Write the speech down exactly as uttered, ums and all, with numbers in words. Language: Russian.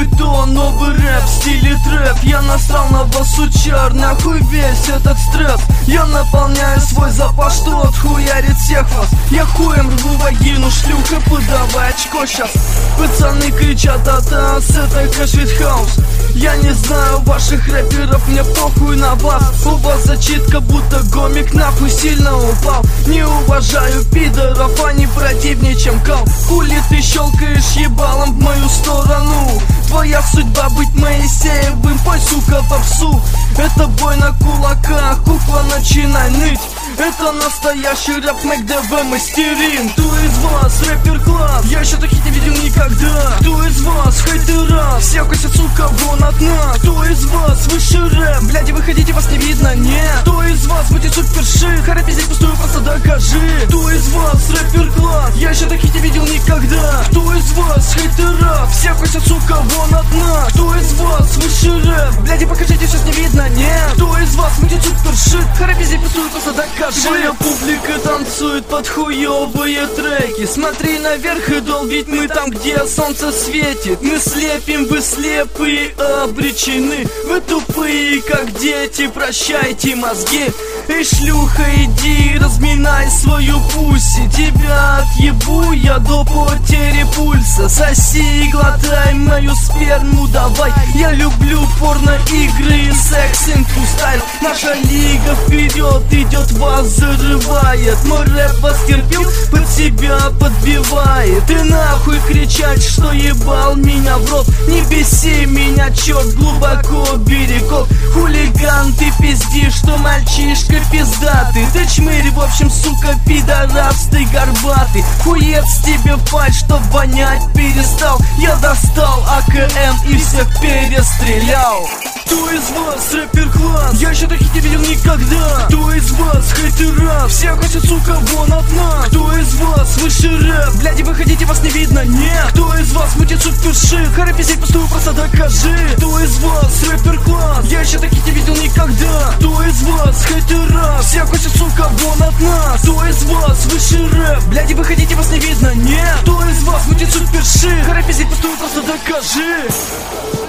новый тон, новый рэп в стиле трэп. Я насрал на вас учар, нахуй весь этот стресс. Я наполняю свой запас, что отхуярит всех вас. Я хуем рву вагину, шлюха, подавай очко щас. Пацаны кричат от нас, это кэшвит хаус. Я не знаю ваших рэперов, мне похуй на вас. У вас зачитка, будто гомик нахуй сильно упал. Не уважаю пидоров, они противнее, чем кал. Хули ты щелкаешь ебалом в мою сторону? Твоя судьба быть Моисеевым, пой, сука, попсу. Это бой на кулаках, кукла, начинай ныть. Это настоящий рэп, МэкДВ мастерин. Кто из вас рэпер класс? Я еще таких не видел никогда. Кто из вас хейтера? Все косят, сука, вон от нас. Кто из вас высший рэп? Блядь, выходите, вас не видно, нет. Кто из вас будет супершит? Харе пиздеть пустую, просто докажи. Кто из вас рэпер класс? Я еще таких не видел никогда. Кто из вас хейтера? Все косят, сука, вон от нас. Кто из вас высший рэп? Блядь, покажите, сейчас не видно, нет. Кто из вас будет супершит? Харе пиздеть пустую, просто докажи. Твоя публика танцует под хуёвые треки. Смотри наверх, идол, ведь мы там, где солнце светит. Мы слепим, вы слепые, обречены. Вы тупые, как дети, прощайте мозги. Эй, шлюха, иди, разминай свою пуси. Тебя отъебу я до потери пульса. Соси и глотай мою сперму, давай. Я люблю порно-игры и секс-инфустайл. Наша лига вперед идет, вас зарывает. Мой рэп вас терпел, под себя подбивает. И нахуй кричать, что ебал меня в рот. Не беси меня, черт, глубоко берегов. Хулиган, ты пиздишь, что мальчишка пиздатый. Ты чмырь, в общем, сука, пидорас, ты горбатый. Хуец тебе в пасть, чтоб вонять перестал. Я достал АКМ и всех перестрелял. Кто из вас рэпер класс? Я еще таких не видел никогда. Кто из вас хейтера? Все косят, сука, вон от нас. Кто из вас высший рэп? Блядь, выходите, вас не видно, нет. Кто из вас мутит супершит? Харе пиздеть пустую, просто докажи. Кто из вас рэпер класс? Я еще таких не видел никогда. Кто из вас хейтера? Все косят, сука, вон от нас. Кто из вас высший рэп? Блядь, выходите, вас не видно, нет. Кто из вас мутит супершит? Харе пиздеть пустую, просто докажи.